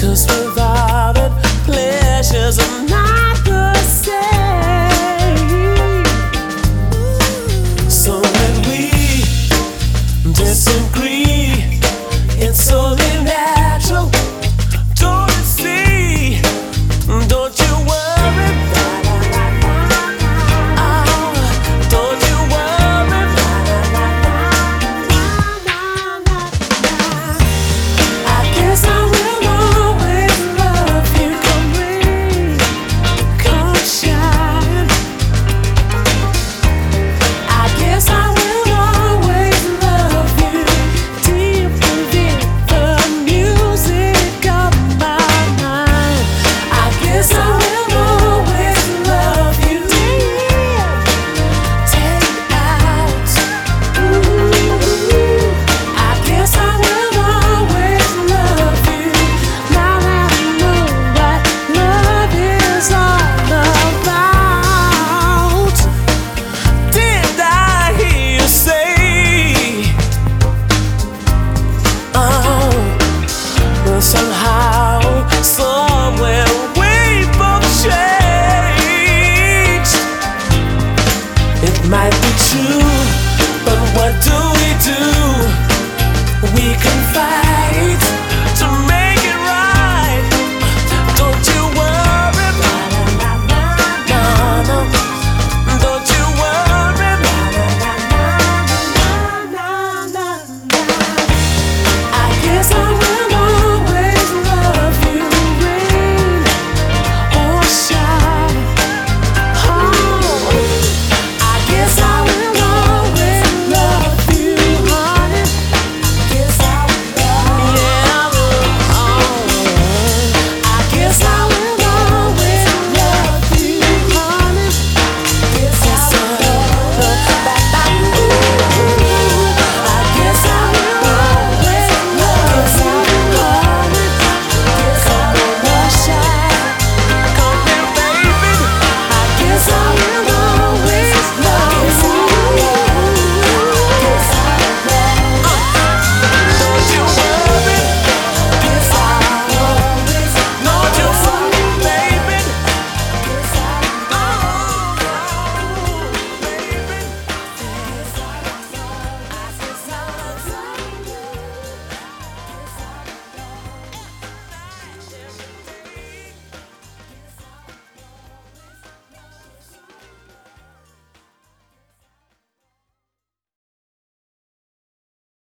'cause without it, pleasures are not the same. So when we disagree, it's only natural. Don't you see? Don't you worry. Oh, don't you worry. I guess I will always love you. Come rain, come shine. I guess I will always love you deep within the music of my mind. I guess I will always love you deep. Take out. Ooh, I guess I will always love you. Now that I know what love is all about. Did I hear you say, oh, somehow,